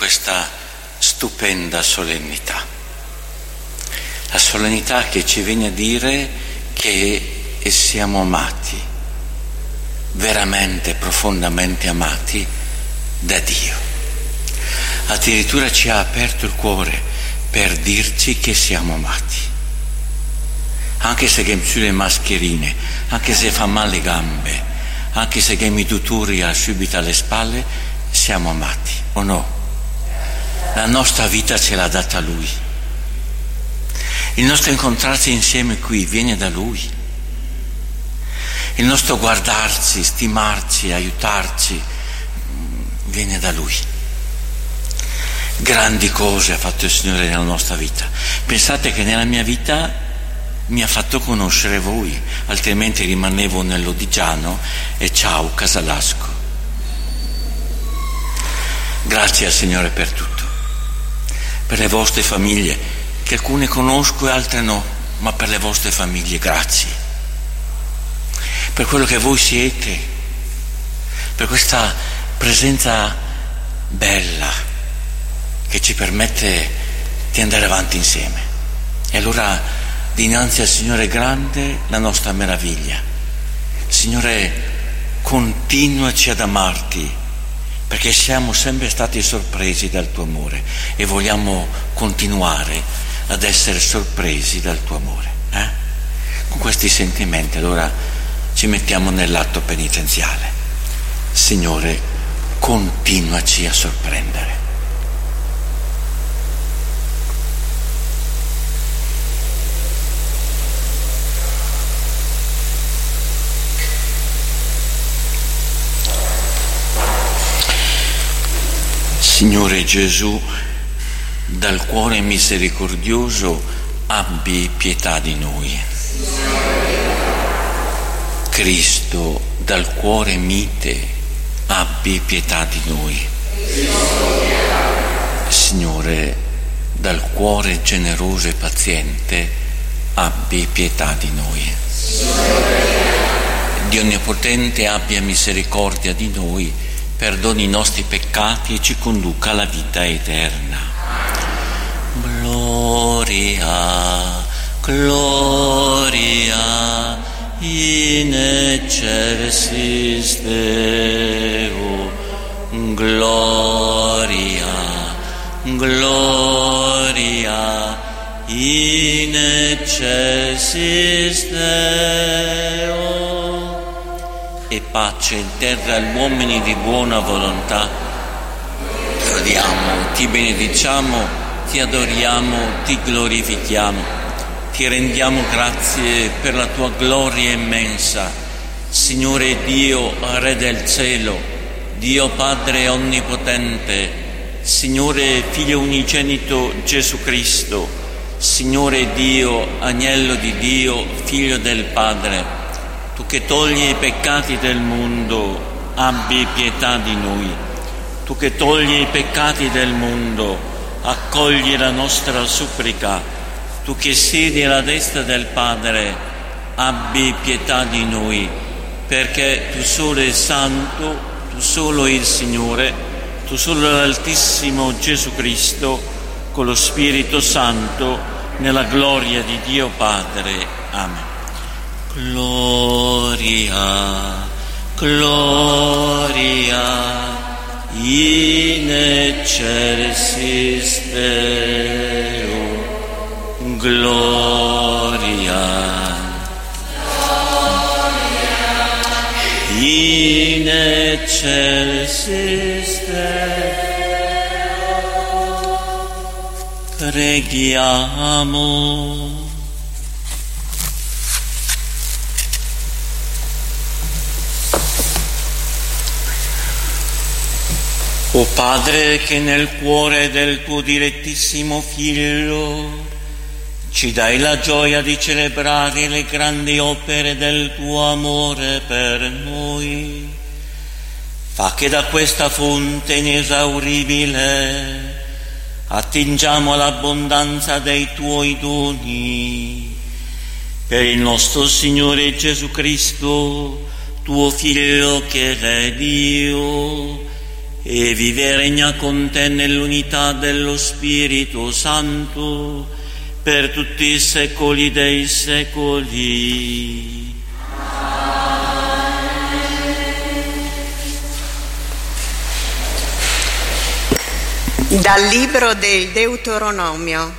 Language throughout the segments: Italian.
questa stupenda solennità. La solennità che ci viene a dire che siamo amati, veramente, profondamente amati da Dio. Addirittura ci ha aperto il cuore per dirci che siamo amati. Anche se che sulle mascherine, anche se fa male le gambe, anche se che mi tutoria subito alle spalle, siamo amati, o no? La nostra vita ce l'ha data Lui. Il nostro incontrarsi insieme qui viene da Lui. Il nostro guardarci, stimarci, aiutarci, viene da Lui. Grandi cose ha fatto il Signore nella nostra vita. Pensate che nella mia vita mi ha fatto conoscere voi, altrimenti rimanevo nell'Odigiano e ciao Casalasco. Grazie al Signore per tutto, per le vostre famiglie, che alcune conosco e altre no, ma per le vostre famiglie grazie, per quello che voi siete, per questa presenza bella che ci permette di andare avanti insieme. E allora dinanzi al Signore grande la nostra meraviglia. Signore, continuaci ad amarti, perché siamo sempre stati sorpresi dal tuo amore e vogliamo continuare ad essere sorpresi dal tuo amore. Con questi sentimenti allora ci mettiamo nell'atto penitenziale. Signore, continuaci a sorprendere. Signore Gesù, dal cuore misericordioso abbi pietà di noi. Cristo, dal cuore mite abbi pietà di noi. Signore, dal cuore generoso e paziente abbi pietà di noi. Dio Onnipotente abbia misericordia di noi, perdoni i nostri peccati e ci conduca alla vita eterna. Gloria, gloria in excelsis Deo. Gloria, gloria in excelsis Deo. E pace in terra agli uomini di buona volontà. Ti lodiamo, ti benediciamo, ti adoriamo, ti glorifichiamo, ti rendiamo grazie per la tua gloria immensa. Signore Dio, Re del cielo, Dio Padre onnipotente, Signore Figlio unigenito Gesù Cristo, Signore Dio, Agnello di Dio, Figlio del Padre, tu che togli i peccati del mondo, abbi pietà di noi. Tu che togli i peccati del mondo, accogli la nostra supplica. Tu che siedi alla destra del Padre, abbi pietà di noi, perché tu solo sei santo, tu solo il Signore, tu solo l'Altissimo Gesù Cristo, con lo Spirito Santo, nella gloria di Dio Padre. Amen. Gloria, gloria in excelsis Deo. Gloria, in excelsis Deo. Preghiamo. O Padre, che nel cuore del tuo dilettissimo Figlio ci dai la gioia di celebrare le grandi opere del tuo amore per noi, fa che da questa fonte inesauribile attingiamo all'abbondanza dei tuoi doni. Per il nostro Signore Gesù Cristo, tuo Figlio che è Dio, e vive e regna con te nell'unità dello Spirito Santo per tutti i secoli dei secoli. Dal libro del Deuteronomio.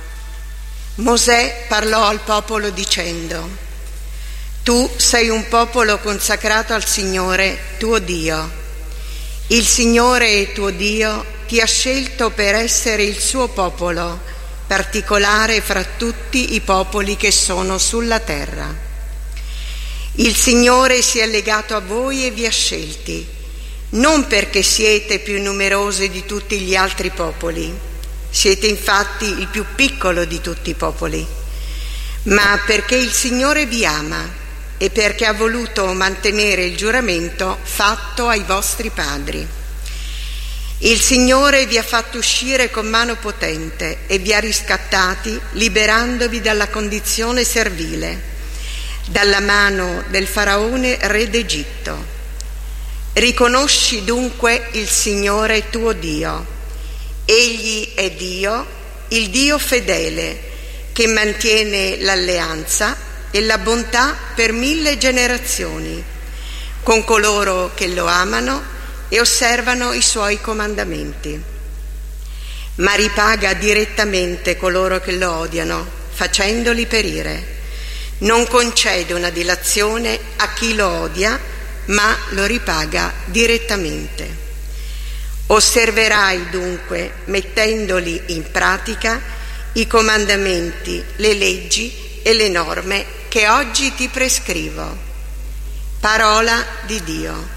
Mosè parlò al popolo dicendo: Tu sei un popolo consacrato al Signore tuo Dio. Il Signore tuo Dio ti ha scelto per essere il suo popolo particolare fra tutti i popoli che sono sulla terra. Il Signore si è legato a voi e vi ha scelti, non perché siete più numerosi di tutti gli altri popoli, siete infatti il più piccolo di tutti i popoli, ma perché il Signore vi ama e perché ha voluto mantenere il giuramento fatto ai vostri padri. Il Signore vi ha fatto uscire con mano potente e vi ha riscattati liberandovi dalla condizione servile, dalla mano del faraone re d'Egitto. Riconosci dunque il Signore tuo Dio. Egli è Dio, il Dio fedele, che mantiene l'alleanza e la bontà per 1000 generazioni, con coloro che lo amano e osservano i suoi comandamenti. Ma ripaga direttamente coloro che lo odiano, facendoli perire. Non concede una dilazione a chi lo odia, ma lo ripaga direttamente. Osserverai dunque, mettendoli in pratica, i comandamenti, le leggi e le norme che oggi ti prescrivo. Parola di Dio.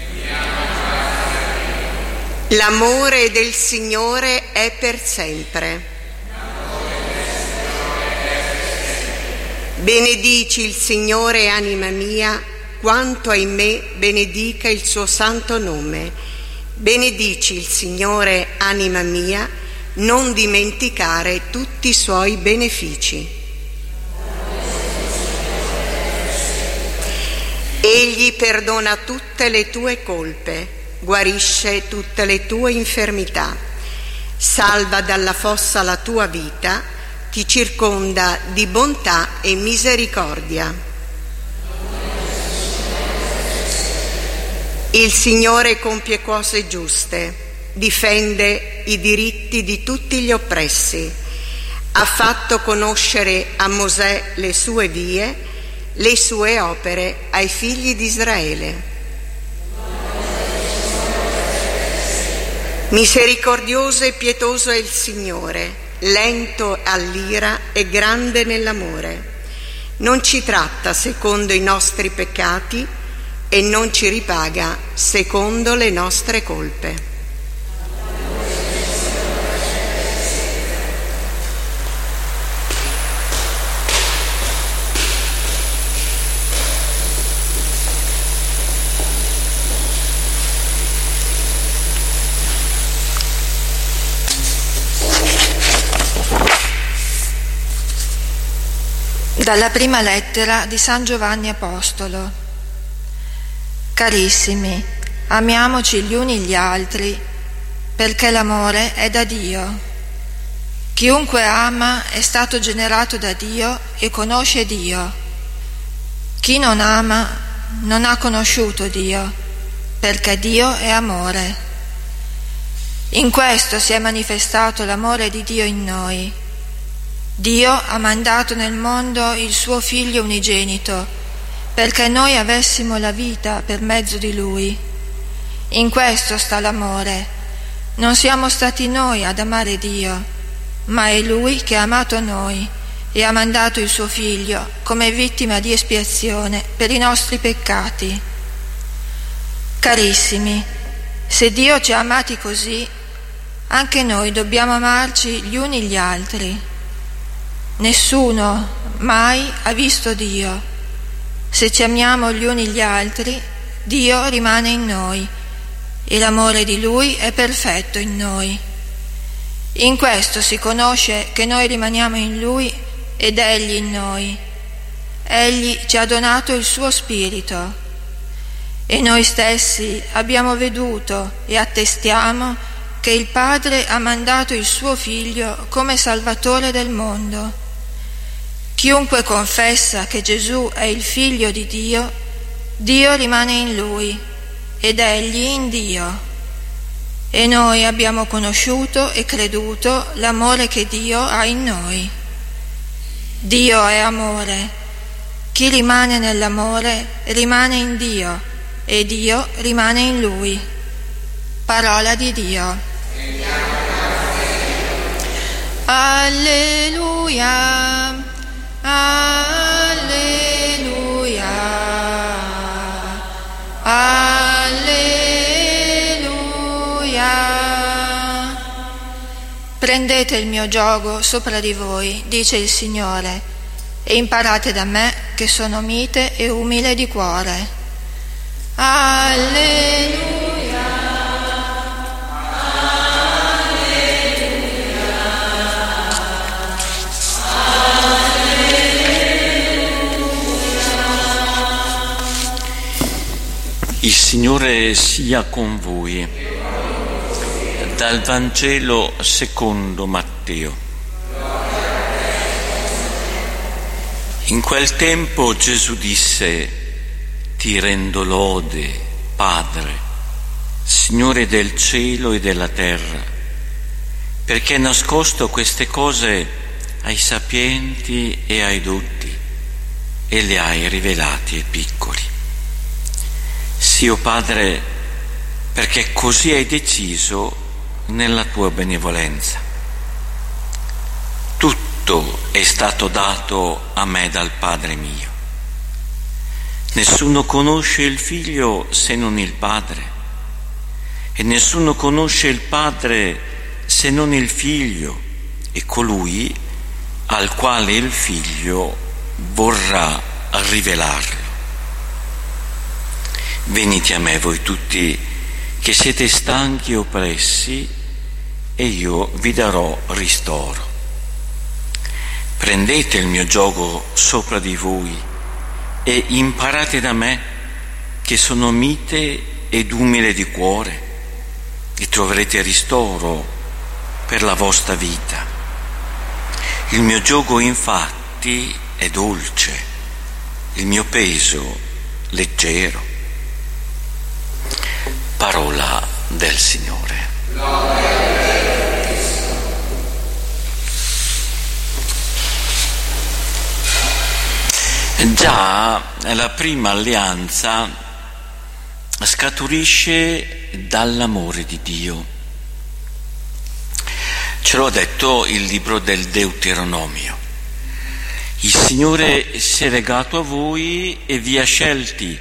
L'amore del Signore è per sempre. Benedici il Signore, anima mia, quanto in me benedica il suo santo nome. Benedici il Signore, anima mia, non dimenticare tutti i suoi benefici. Egli perdona tutte le tue colpe, guarisce tutte le tue infermità, salva dalla fossa la tua vita, ti circonda di bontà e misericordia. Il Signore compie cose giuste, difende i diritti di tutti gli oppressi, ha fatto conoscere a Mosè le sue vie, le sue opere ai figli di Israele. Misericordioso e pietoso è il Signore, lento all'ira e grande nell'amore. Non ci tratta secondo i nostri peccati e non ci ripaga secondo le nostre colpe. Dalla prima lettera di San Giovanni Apostolo. Carissimi, amiamoci gli uni gli altri, perché l'amore è da Dio. Chiunque ama è stato generato da Dio e conosce Dio. Chi non ama non ha conosciuto Dio, perché Dio è amore. In questo si è manifestato l'amore di Dio in noi. Dio ha mandato nel mondo il suo Figlio unigenito, perché noi avessimo la vita per mezzo di Lui. In questo sta l'amore. Non siamo stati noi ad amare Dio, ma è Lui che ha amato noi e ha mandato il suo Figlio come vittima di espiazione per i nostri peccati. Carissimi, se Dio ci ha amati così, anche noi dobbiamo amarci gli uni gli altri. Nessuno mai ha visto Dio. Se ci amiamo gli uni gli altri, Dio rimane in noi e l'amore di Lui è perfetto in noi. In questo si conosce che noi rimaniamo in Lui ed Egli in noi. Egli ci ha donato il suo Spirito. E noi stessi abbiamo veduto e attestiamo che il Padre ha mandato il suo Figlio come Salvatore del mondo. Chiunque confessa che Gesù è il Figlio di Dio, Dio rimane in Lui ed egli in Dio. E noi abbiamo conosciuto e creduto l'amore che Dio ha in noi. Dio è amore. Chi rimane nell'amore rimane in Dio e Dio rimane in Lui. Parola di Dio. Alleluia, alleluia, alleluia. Prendete il mio giogo sopra di voi, dice il Signore, e imparate da me che sono mite e umile di cuore. Alleluia. Il Signore sia con voi. Dal Vangelo secondo Matteo. In quel tempo Gesù disse: Ti rendo lode, Padre, Signore del cielo e della terra, perché hai nascosto queste cose ai sapienti e ai dotti e le hai rivelate ai piccoli. Sì, o Padre, perché così hai deciso nella tua benevolenza. Tutto è stato dato a me dal Padre mio. Nessuno conosce il Figlio se non il Padre, e nessuno conosce il Padre se non il Figlio e colui al quale il Figlio vorrà rivelarlo. Venite a me voi tutti che siete stanchi e oppressi, e io vi darò ristoro. Prendete il mio giogo sopra di voi e imparate da me che sono mite ed umile di cuore, e troverete ristoro per la vostra vita. Il mio giogo infatti è dolce, il mio peso leggero. Parola del Signore. Già la prima alleanza scaturisce dall'amore di Dio. Ce l'ha detto il libro del Deuteronomio. Il Signore si è legato a voi e vi ha scelti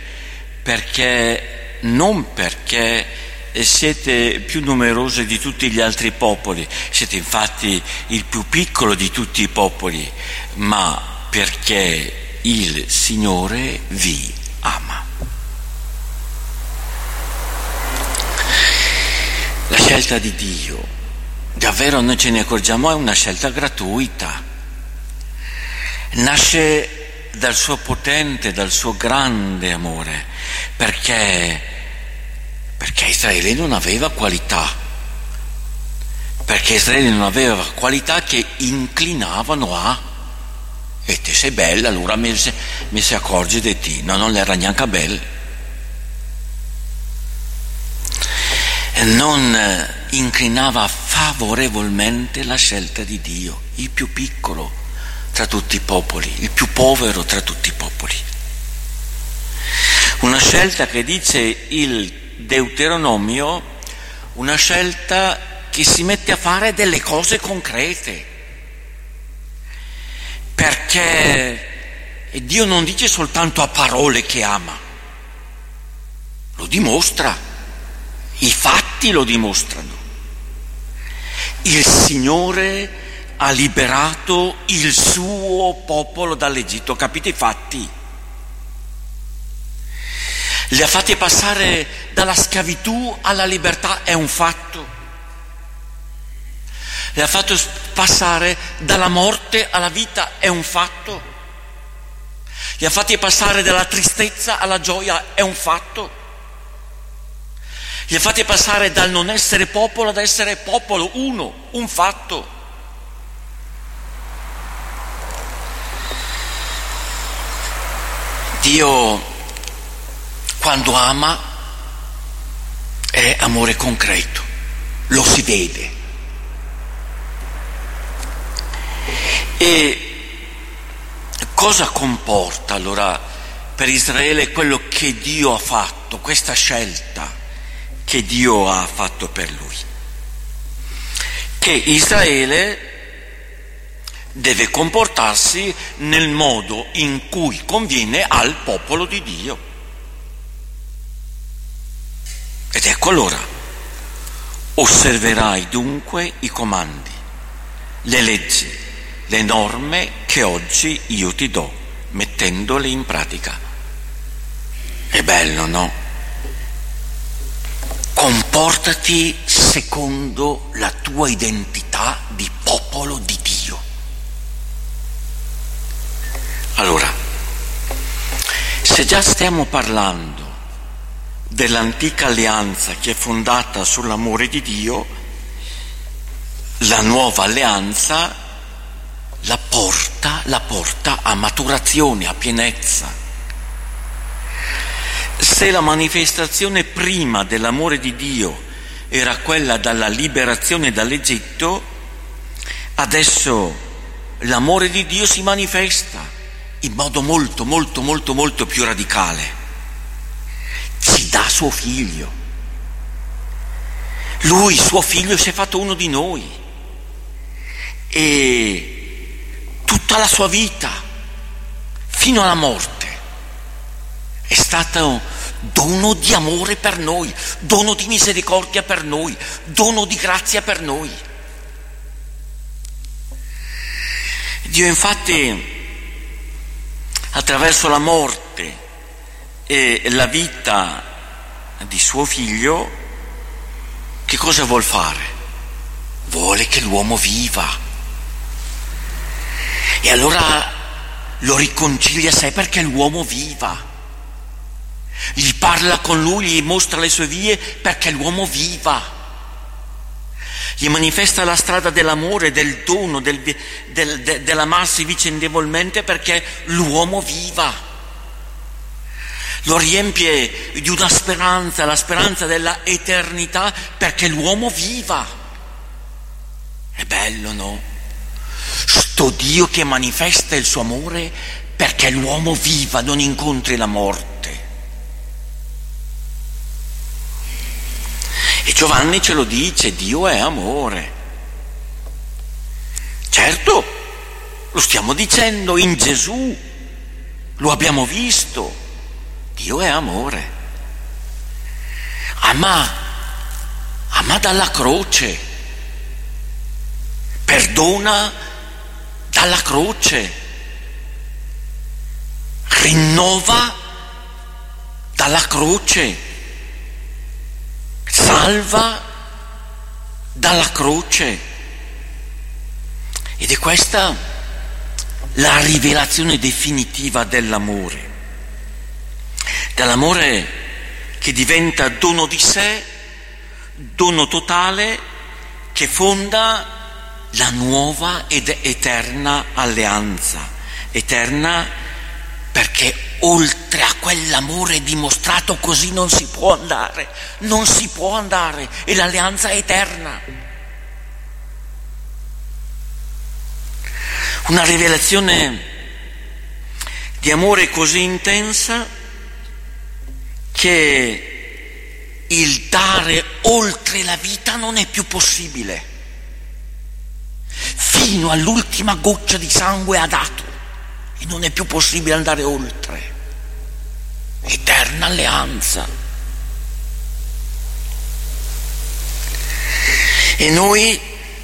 non perché siete più numerosi di tutti gli altri popoli, siete infatti il più piccolo di tutti i popoli, ma perché il Signore vi ama. La scelta di Dio, davvero noi ce ne accorgiamo, è una scelta gratuita. Nasce dal suo potente, dal suo grande amore, perché Israele non aveva qualità, che inclinavano a: e te sei bella, allora mi si accorge di te. No, non era neanche bella. Non inclinava favorevolmente la scelta di Dio, il più piccolo tra tutti i popoli, il più povero tra tutti i popoli. Una scelta che, dice il Deuteronomio, una scelta che si mette a fare delle cose concrete, perché Dio non dice soltanto a parole che ama, lo dimostra, i fatti lo dimostrano. Il Signore ha liberato il suo popolo dall'Egitto, capite i fatti? Li ha fatti passare dalla schiavitù alla libertà, è un fatto. Li ha fatto passare dalla morte alla vita, è un fatto. Li ha fatti passare dalla tristezza alla gioia, è un fatto. Li ha fatti passare dal non essere popolo ad essere popolo, uno, un fatto. Dio, quando ama, è amore concreto, lo si vede. E cosa comporta allora per Israele quello che Dio ha fatto, questa scelta che Dio ha fatto per lui? Che Israele deve comportarsi nel modo in cui conviene al popolo di Dio. Ed ecco allora, osserverai dunque i comandi, le leggi, le norme che oggi io ti do, mettendole in pratica. È bello, no? Comportati secondo la tua identità di popolo di Dio. Allora, se già stiamo parlando dell'antica alleanza che è fondata sull'amore di Dio, la nuova alleanza la porta a maturazione, a pienezza. Se la manifestazione prima dell'amore di Dio era quella dalla liberazione dall'Egitto, adesso l'amore di Dio si manifesta in modo molto più radicale. Ci dà suo figlio. Lui, suo figlio, si è fatto uno di noi. E tutta la sua vita, fino alla morte, è stato dono di amore per noi, dono di misericordia per noi, dono di grazia per noi. Dio infatti, attraverso la morte e la vita di suo figlio, che cosa vuol fare? Vuole che l'uomo viva. E allora lo riconcilia a sé perché l'uomo viva. Gli parla con lui, gli mostra le sue vie perché l'uomo viva. Gli manifesta la strada dell'amore, del dono, dell'amarsi vicendevolmente perché l'uomo viva. Lo riempie di una speranza, la speranza della eternità perché l'uomo viva. È bello, no? Sto Dio che manifesta il suo amore perché l'uomo viva, non incontri la morte. E Giovanni ce lo dice, Dio è amore. Certo, lo stiamo dicendo in Gesù, lo abbiamo visto, Dio è amore. Ama dalla croce, perdona dalla croce, rinnova dalla croce, salva dalla croce. Ed è questa la rivelazione definitiva dell'amore che diventa dono di sé, dono totale, che fonda la nuova ed eterna alleanza. Eterna perché oltre a quell'amore dimostrato così non si può andare, e l'alleanza è eterna. Una rivelazione di amore così intensa che il dare oltre la vita non è più possibile. Fino all'ultima goccia di sangue ha dato e non è più possibile andare oltre. Eterna alleanza. E noi,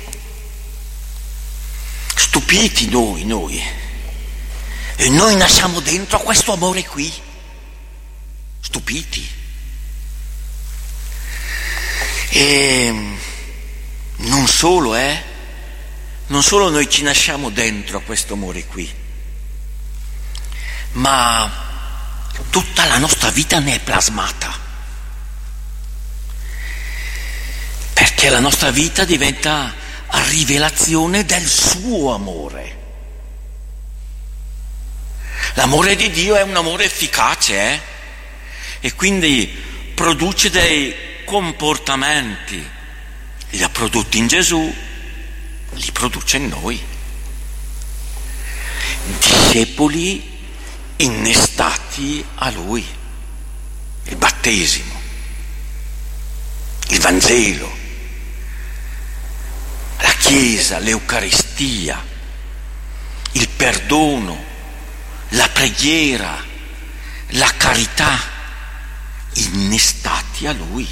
stupiti noi, e noi nasciamo dentro a questo amore qui, stupiti. E non solo noi ci nasciamo dentro a questo amore qui, ma tutta la nostra vita ne è plasmata. perché la nostra vita diventa rivelazione del suo amore. L'amore di Dio è un amore efficace, e quindi produce dei comportamenti. Li ha prodotti in Gesù, li produce in noi. Discepoli innestati a Lui. Il battesimo, il Vangelo, la Chiesa, l'Eucaristia, il perdono, la preghiera, la carità, innestati a Lui.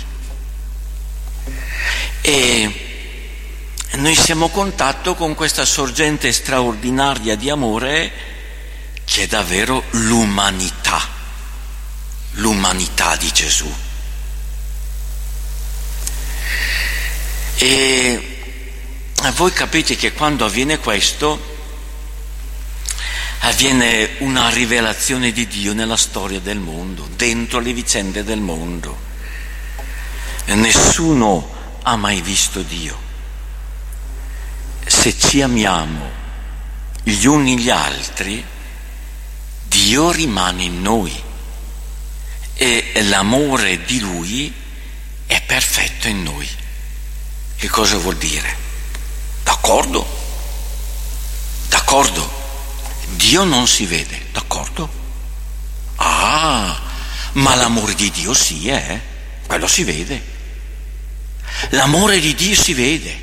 E noi siamo a contatto con questa sorgente straordinaria di amore che è davvero l'umanità di Gesù. E voi capite che quando avviene questo, avviene una rivelazione di Dio nella storia del mondo, dentro le vicende del mondo. E nessuno ha mai visto Dio. Se ci amiamo gli uni gli altri, Dio rimane in noi e l'amore di Lui è perfetto in noi. Che cosa vuol dire? D'accordo? D'accordo? Dio non si vede, d'accordo? Ah, ma l'amore di Dio sì, quello si vede. L'amore di Dio si vede.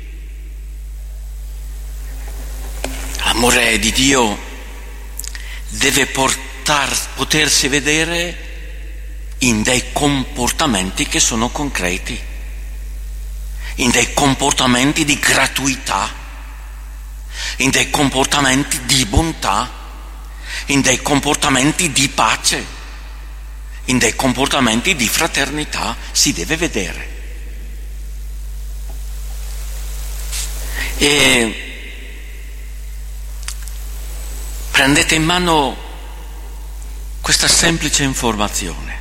L'amore di Dio deve potersi vedere in dei comportamenti che sono concreti, in dei comportamenti di gratuità, in dei comportamenti di bontà, in dei comportamenti di pace, in dei comportamenti di fraternità. Si deve vedere. E prendete in mano questa semplice informazione.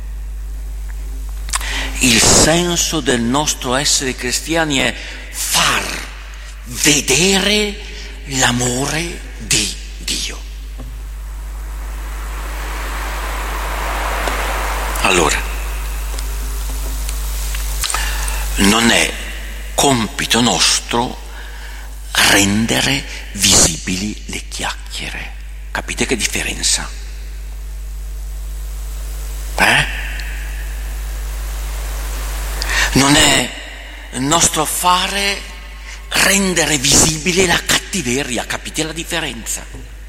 Il senso del nostro essere cristiani è far vedere l'amore di Dio. Allora, non è compito nostro rendere visibili le chiacchiere. Capite che differenza? Non è nostro fare rendere visibile la cattiveria. Capite la differenza?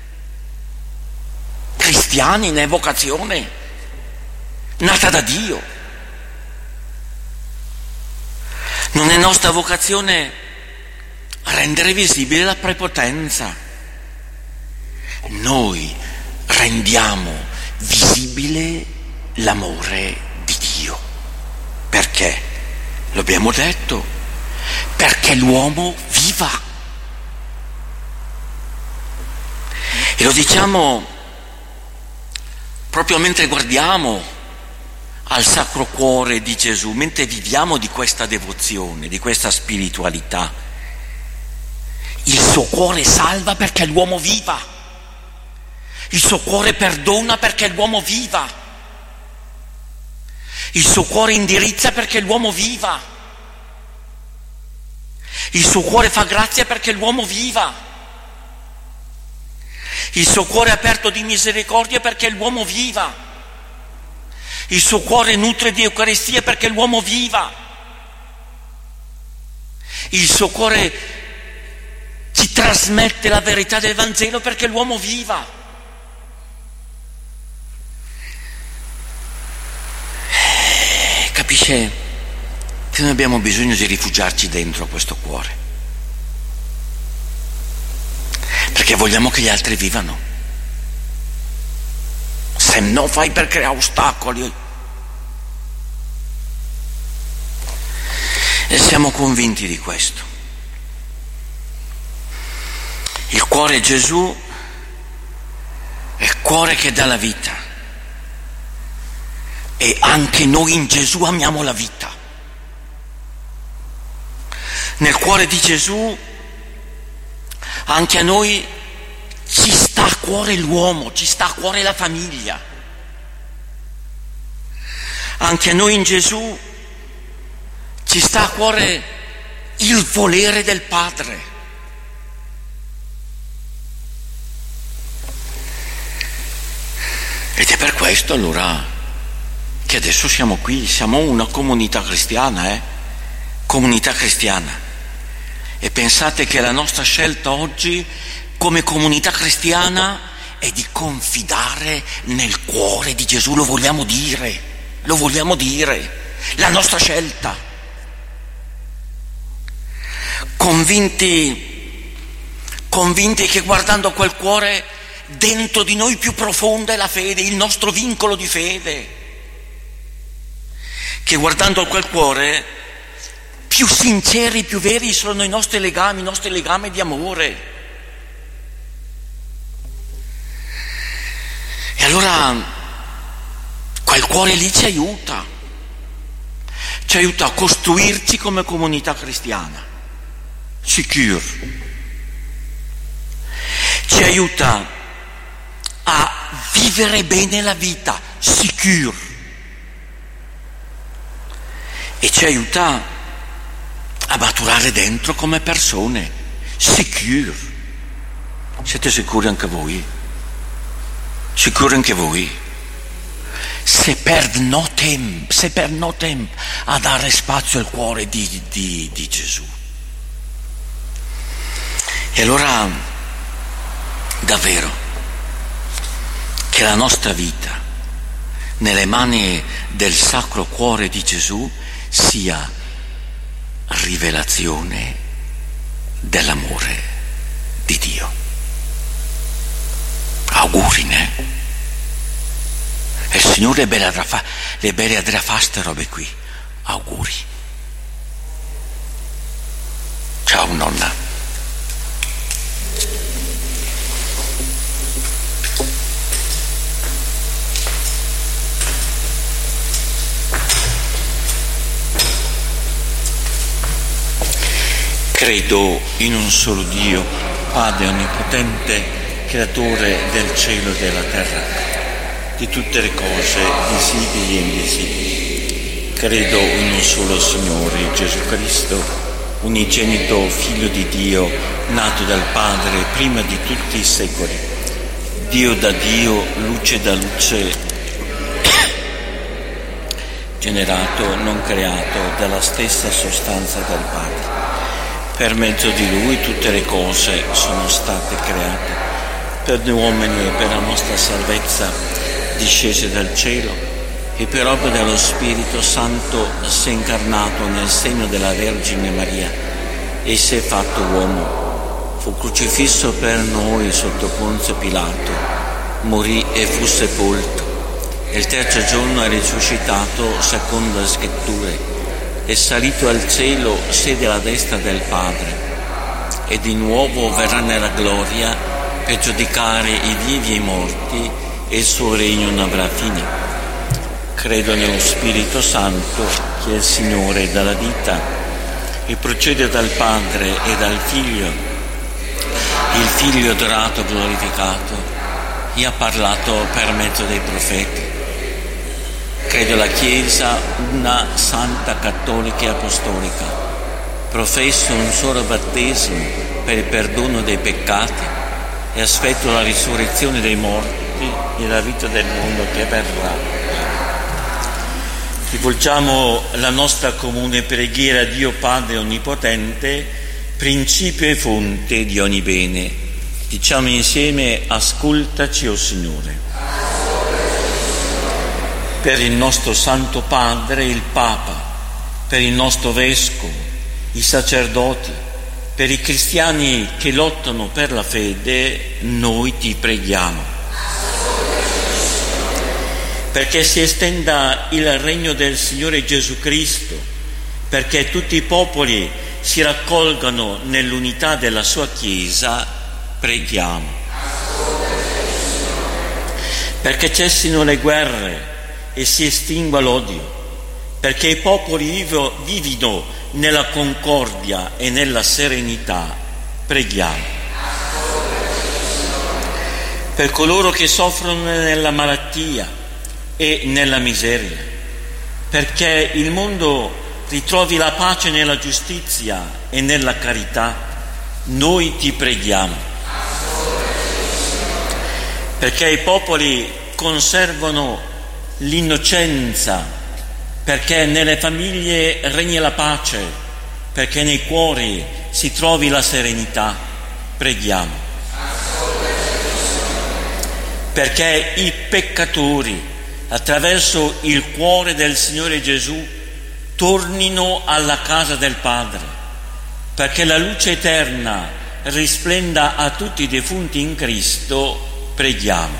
Cristiani ne vocazione nata da Dio. Non è nostra vocazione rendere visibile la prepotenza. Noi rendiamo visibile l'amore di Dio. Perché? Lo abbiamo detto, perché l'uomo viva. E lo diciamo proprio mentre guardiamo al Sacro Cuore di Gesù, mentre viviamo di questa devozione, di questa spiritualità. Il suo cuore salva perché l'uomo viva. Il suo cuore perdona perché l'uomo viva. Il suo cuore indirizza perché l'uomo viva. Il suo cuore fa grazia perché l'uomo viva. Il suo cuore è aperto di misericordia perché l'uomo viva. Il suo cuore nutre di Eucaristia perché l'uomo viva. Il suo cuore ci trasmette la verità del Vangelo perché l'uomo viva. Capisce che noi abbiamo bisogno di rifugiarci dentro a questo cuore, perché vogliamo che gli altri vivano. Se no fai per creare ostacoli. E siamo convinti di questo. Il cuore Gesù è il cuore che dà la vita. E anche noi in Gesù amiamo la vita. Nel cuore di Gesù anche a noi ci sta a cuore l'uomo, ci sta a cuore la famiglia. Anche a noi in Gesù ci sta a cuore il volere del Padre. Ed è per questo allora che adesso siamo qui, siamo una comunità cristiana, comunità cristiana. E pensate che la nostra scelta oggi come comunità cristiana è di confidare nel cuore di Gesù, lo vogliamo dire, la nostra scelta. Convinti che guardando quel cuore dentro di noi più profonda è la fede, il nostro vincolo di fede, che guardando quel cuore più sinceri, più veri sono i nostri legami di amore. E allora quel cuore lì ci aiuta a costruirci come comunità cristiana, sicuro. Ci aiuta a vivere bene la vita, sicuro. E ci aiuta a maturare dentro come persone, sicuro. Siete sicuri anche voi? Sicuri anche voi? Se per no tempo a dare spazio al cuore di Gesù. E allora davvero che la nostra vita nelle mani del Sacro Cuore di Gesù sia rivelazione dell'amore di Dio. Auguri, ne? E il Signore le belle a fare ste robe qui. Auguri. Ciao nonna. Credo in un solo Dio, Padre onnipotente, creatore del cielo e della terra, di tutte le cose visibili e invisibili. Credo in un solo Signore, Gesù Cristo, unigenito Figlio di Dio, nato dal Padre prima di tutti i secoli, Dio da Dio, luce da luce, generato, non creato, dalla stessa sostanza del Padre. Per mezzo di Lui tutte le cose sono state create, per gli uomini e per la nostra salvezza discese dal cielo, e per opera dello Spirito Santo si è incarnato nel seno della Vergine Maria e si è fatto uomo, fu crocifisso per noi sotto Ponzio Pilato, morì e fu sepolto, e il terzo giorno è risuscitato secondo le Scritture, è salito al cielo, siede alla destra del Padre, e di nuovo verrà nella gloria per giudicare i vivi e i morti, e il suo regno non avrà fine. Credo nello Spirito Santo, che è il Signore dalla vita, e procede dal Padre e dal Figlio, il Figlio adorato, glorificato, e ha parlato per mezzo dei profeti. Credo alla Chiesa, una santa, cattolica e apostolica. Professo un solo battesimo per il perdono dei peccati e aspetto la risurrezione dei morti e la vita del mondo che verrà. Rivolgiamo la nostra comune preghiera a Dio Padre Onnipotente, principio e fonte di ogni bene. Diciamo insieme: ascoltaci, o Signore. Per il nostro Santo Padre, il Papa, per il nostro Vescovo, i sacerdoti, per i cristiani che lottano per la fede, noi ti preghiamo. Perché si estenda il regno del Signore Gesù Cristo, perché tutti i popoli si raccolgano nell'unità della sua Chiesa, preghiamo. Perché cessino le guerre e si estingua l'odio, perché i popoli vivino nella concordia e nella serenità, preghiamo. Per coloro che soffrono nella malattia e nella miseria, perché il mondo ritrovi la pace nella giustizia e nella carità, noi ti preghiamo. Perché i popoli conservano l'innocenza, perché nelle famiglie regni la pace, perché nei cuori si trovi la serenità, preghiamo. Perché i peccatori, attraverso il cuore del Signore Gesù, tornino alla casa del Padre, perché la luce eterna risplenda a tutti i defunti in Cristo, preghiamo.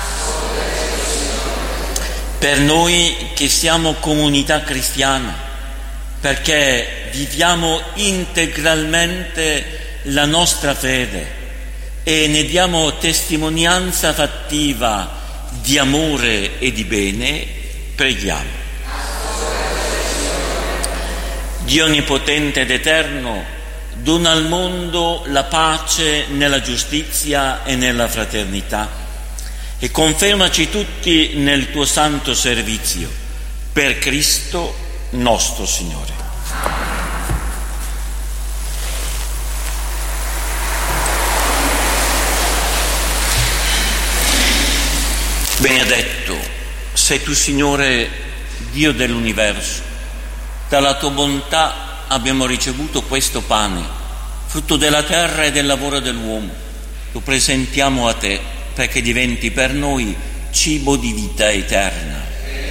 Per noi che siamo comunità cristiana, perché viviamo integralmente la nostra fede e ne diamo testimonianza fattiva di amore e di bene, preghiamo. Dio onnipotente ed eterno, dona al mondo la pace nella giustizia e nella fraternità e confermaci tutti nel tuo santo servizio, per Cristo nostro Signore. Benedetto sei tu, Signore, Dio dell'universo. Dalla tua bontà abbiamo ricevuto questo pane, frutto della terra e del lavoro dell'uomo. Lo presentiamo a te perché diventi per noi cibo di vita eterna.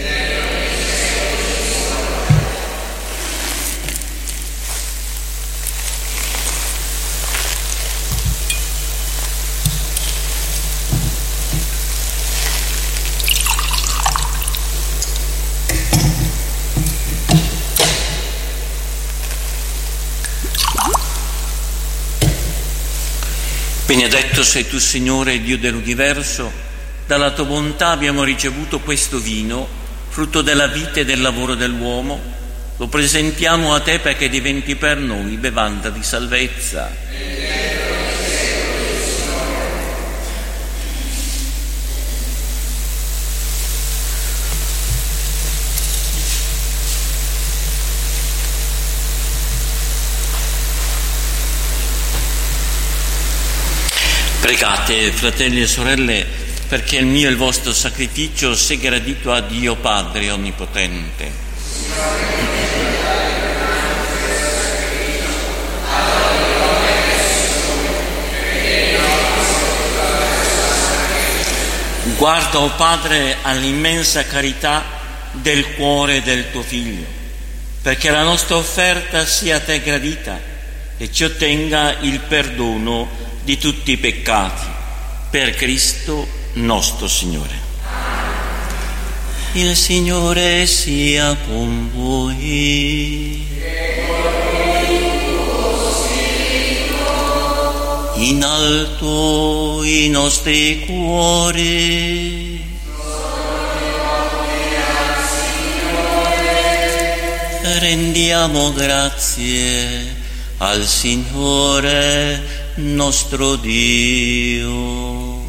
Benedetto sei tu, Signore, Dio dell'universo, dalla tua bontà abbiamo ricevuto questo vino, frutto della vita e del lavoro dell'uomo. Lo presentiamo a te perché diventi per noi bevanda di salvezza. Pregate, fratelli e sorelle, perché il mio e il vostro sacrificio sia gradito a Dio Padre Onnipotente. Guarda, o Padre, all'immensa carità del cuore del tuo Figlio, perché la nostra offerta sia a te gradita e ci ottenga il perdono di tutti i peccati, per Cristo nostro Signore. Il Signore sia con voi. In alto i nostri cuori. Rendiamo grazie al Signore nostro Dio.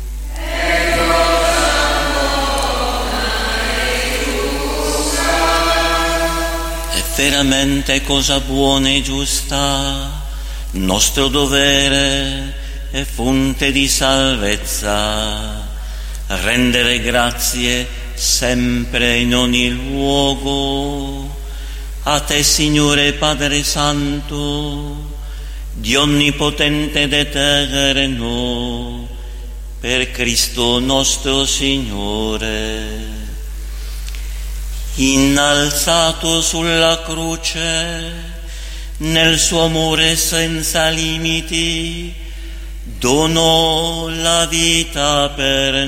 È veramente cosa buona e giusta, nostro dovere e fonte di salvezza, rendere grazie sempre in ogni luogo a te, Signore Padre Santo, Dio onnipotente ed eterno, per Cristo nostro Signore. Innalzato sulla croce, nel suo amore senza limiti, donò la vita per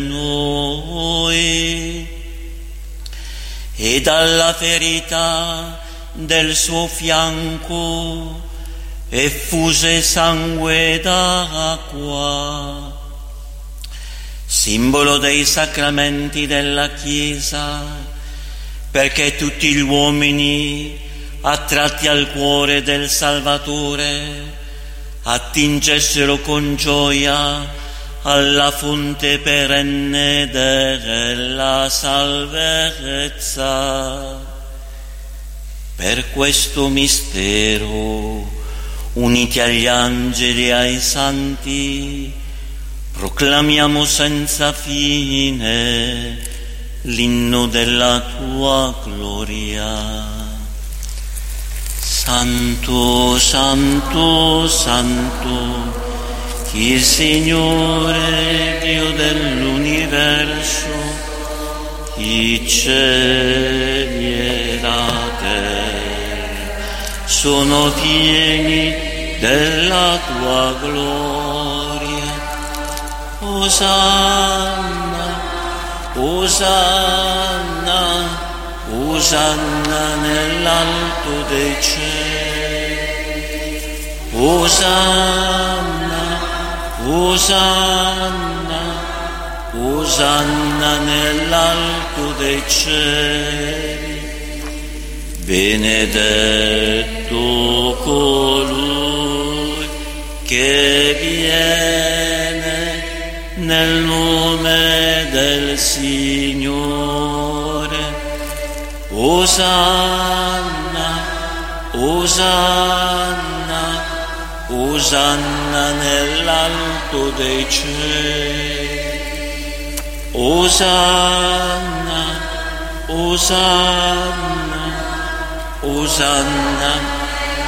noi, e dalla ferita del suo fianco effuse sangue d'acqua, simbolo dei sacramenti della Chiesa, perché tutti gli uomini attratti al cuore del Salvatore, attingessero con gioia alla fonte perenne della salvezza. Per questo mistero, uniti agli angeli e ai santi, proclamiamo senza fine l'inno della tua gloria. Santo, santo, santo, il Signore Dio dell'universo, i cieli e la terra sono pieni della tua gloria. Osanna, Osanna, Osanna nell'alto dei cieli. Osanna, Osanna, Osanna nell'alto dei cieli. Benedetto colui che viene nel nome del Signore. Osanna, Osanna, Osanna nell'alto dei cieli. Osanna, Osanna, Osanna.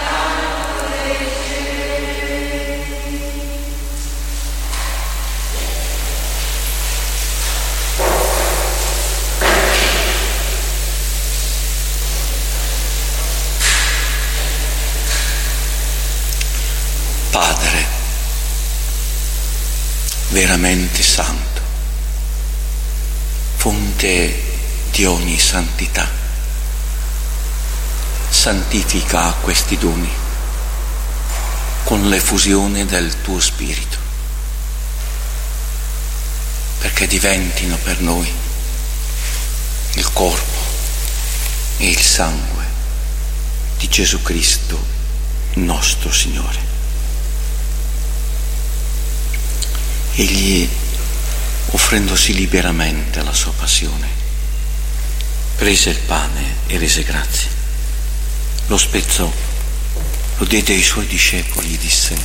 Padre, veramente santo, fonte di ogni santità, santifica questi doni con l'effusione del tuo Spirito, perché diventino per noi il corpo e il sangue di Gesù Cristo, nostro Signore. Egli, offrendosi liberamente alla sua passione, prese il pane e rese grazie, lo spezzò, lo diede ai suoi discepoli e disse: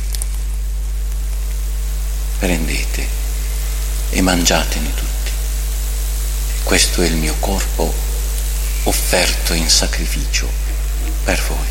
prendete e mangiatene tutti, questo è il mio corpo offerto in sacrificio per voi.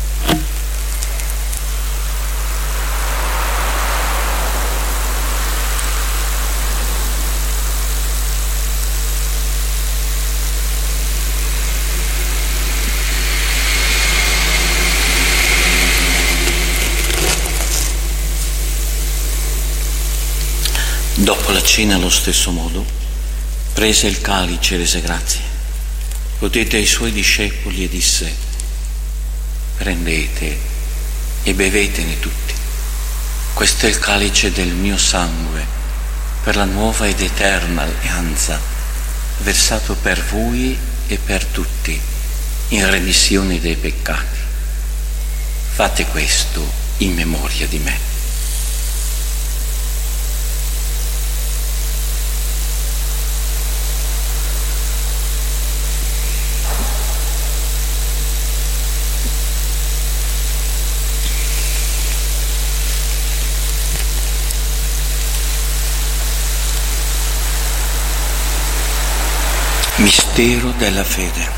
Dopo la cena, allo stesso modo, prese il calice e rese grazie, lo diede ai suoi discepoli e disse: prendete e bevetene tutti, questo è il calice del mio sangue, per la nuova ed eterna alleanza, versato per voi e per tutti, in remissione dei peccati. Fate questo in memoria di me. Mistero della fede.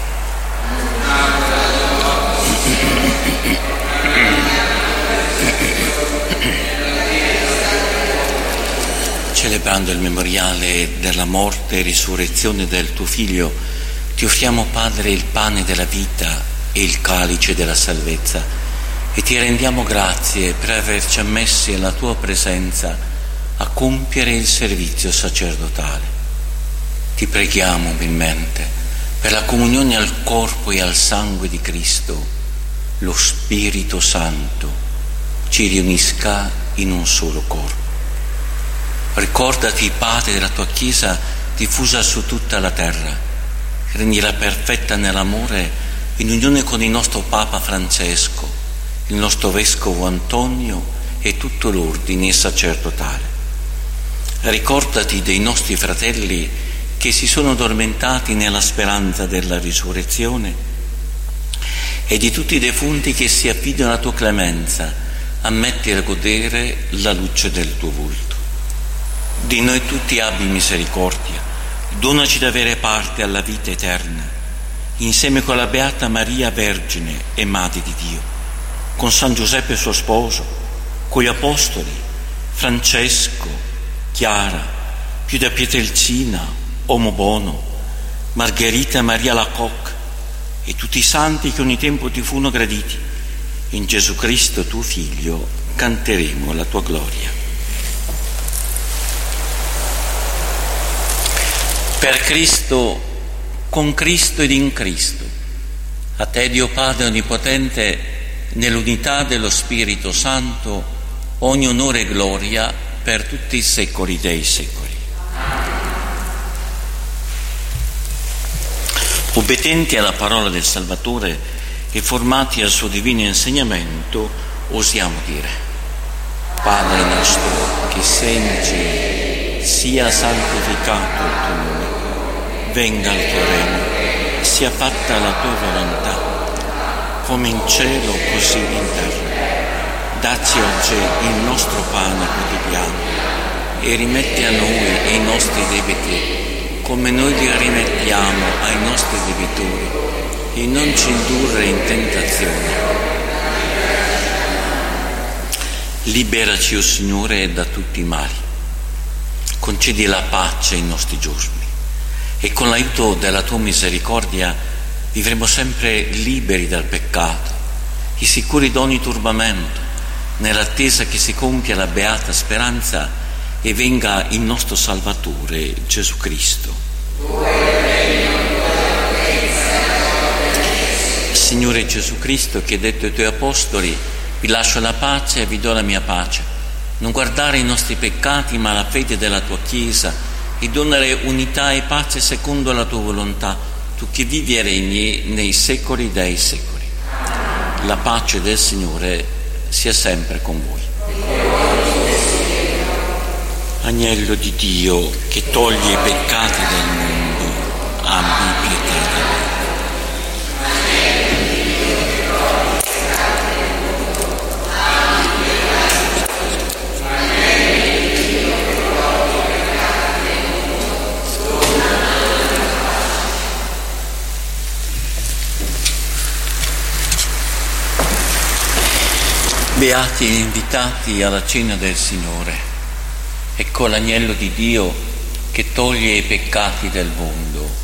Celebrando il memoriale della morte e risurrezione del tuo Figlio, ti offriamo, Padre, il pane della vita e il calice della salvezza, e ti rendiamo grazie per averci ammessi alla tua presenza a compiere il servizio sacerdotale. Ti preghiamo umilmente per la comunione al corpo e al sangue di Cristo. Lo Spirito Santo ci riunisca in un solo corpo. Ricordati, Padre, della tua Chiesa diffusa su tutta la terra. Rendila perfetta nell'amore in unione con il nostro Papa Francesco, il nostro Vescovo Antonio e tutto l'ordine sacerdotale. Ricordati dei nostri fratelli che si sono addormentati nella speranza della risurrezione e di tutti i defunti che si affidano alla tua clemenza, ammetti a godere la luce del tuo volto. Di noi tutti abbi misericordia, donaci di avere parte alla vita eterna, insieme con la Beata Maria Vergine e Madre di Dio, con San Giuseppe suo sposo, con gli Apostoli, Francesco, Chiara, Giuda Pietrelcina, Uomo Bono, Margherita Maria Lacocque e tutti i santi che ogni tempo ti furono graditi. In Gesù Cristo, tuo Figlio, canteremo la tua gloria. Per Cristo, con Cristo ed in Cristo, a te Dio Padre Onnipotente, nell'unità dello Spirito Santo, ogni onore e gloria per tutti i secoli dei secoli. Obbedienti alla parola del Salvatore e formati al suo divino insegnamento, osiamo dire: Padre nostro che sei in cielo, sia santificato il tuo nome. Venga il tuo regno, sia fatta la tua volontà, come in cielo così in terra. Dacci oggi il nostro pane quotidiano e rimetti a noi i nostri debiti, come noi li rimettiamo ai nostri debitori, e non ci indurre in tentazione. Liberaci, o Signore, da tutti i mali. Concedi la pace ai nostri giorni. E con l'aiuto della tua misericordia vivremo sempre liberi dal peccato e sicuri da ogni turbamento, nell'attesa che si compia la beata speranza e venga il nostro Salvatore Gesù Cristo. Signore Gesù Cristo, che hai detto ai tuoi apostoli: vi lascio la pace e vi do la mia pace, non guardare i nostri peccati ma la fede della tua Chiesa, e donare unità e pace secondo la tua volontà, tu che vivi e regni nei secoli dei secoli. La pace del Signore sia sempre con voi. Agnello di Dio, che toglie i peccati del mondo, abbi pietà di noi. Beati gli invitati alla cena del Signore. Ecco l'agnello di Dio che toglie i peccati del mondo.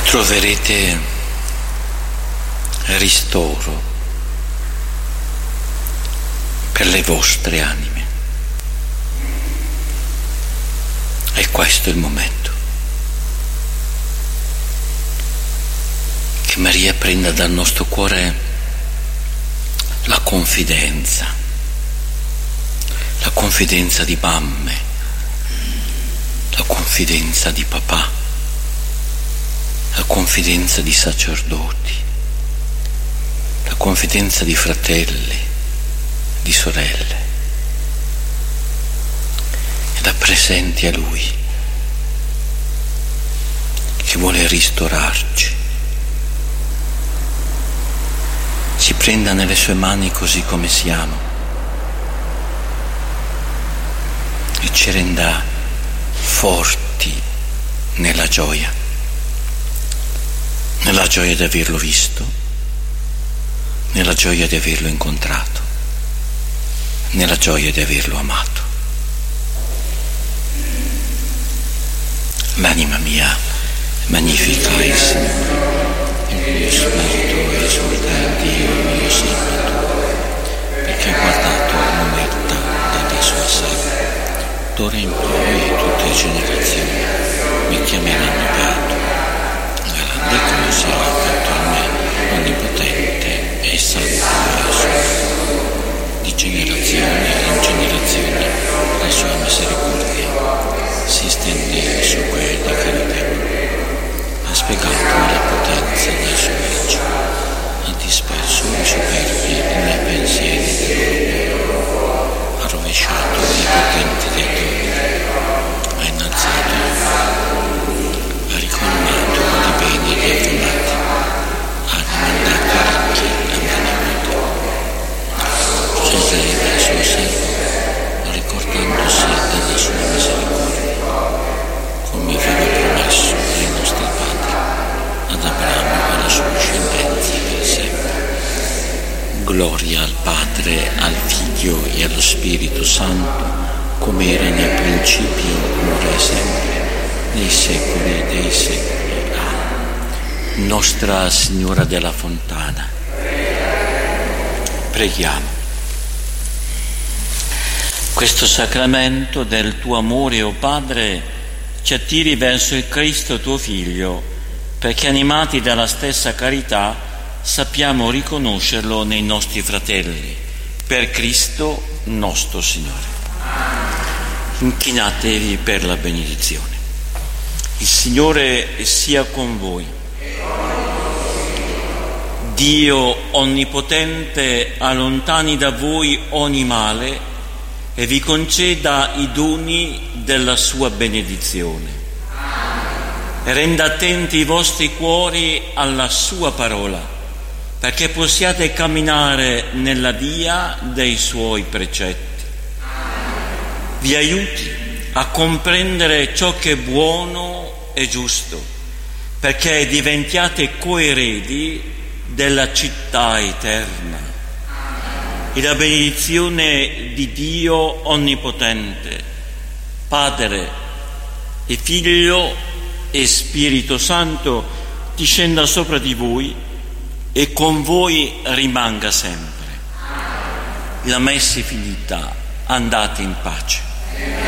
troverete ristoro per le vostre anime. E questo è il momento che Maria prenda dal nostro cuore la confidenza di mamme, la confidenza di papà, la confidenza di sacerdoti, la confidenza di fratelli, di sorelle, e la presenti a Lui, che vuole ristorarci. Ci prenda nelle sue mani così come siamo e ci renda forti nella gioia di averlo visto, nella gioia di averlo incontrato, nella gioia di averlo amato. L'anima mia magnifica il Signore, il mio spirito esulta in Dio, il mio Salvatore, perché ha guardato l'umiltà della sua serva. D'ora in poi tutte le generazioni mi chiameranno beato. Grandi cose ha fatto a me l'Onnipotente e santo Gesù. Di generazione in generazione la sua misericordia si stende su quelli che lo temono. Ha spiegato la potenza dei suoi leggi, ha disperso i superbi nei pensieri del loro cuore, ha rovesciato i potenti dei doni, ha innalzato ha ricolmato di beni gli affamati, ha rimandato ricchi a mani vuote. Preserva il suo servo, ricordandosi della sua misericordia, come aveva promesso ai nostri padri, ad Abramo e alla sua discendenza per sempre. Gloria al Padre, al Figlio e allo Spirito Santo, come era nel principio, ora e sempre, nei secoli dei secoli. Amen. Nostra Signora della Fontana, preghiamo. Questo sacramento del tuo amore, o Padre, ci attiri verso il Cristo tuo Figlio, perché animati dalla stessa carità sappiamo riconoscerlo nei nostri fratelli. Per Cristo nostro Signore. Inchinatevi per la benedizione. Il Signore sia con voi. Dio Onnipotente allontani da voi ogni male e vi conceda i doni della sua benedizione. E renda attenti i vostri cuori alla sua parola, perché possiate camminare nella via dei suoi precetti. Vi aiuti a comprendere ciò che è buono e giusto, perché diventiate coeredi della città eterna. E la benedizione di Dio Onnipotente, Padre e Figlio e Spirito Santo, discenda sopra di voi e con voi rimanga sempre. La messa è finita, andate in pace.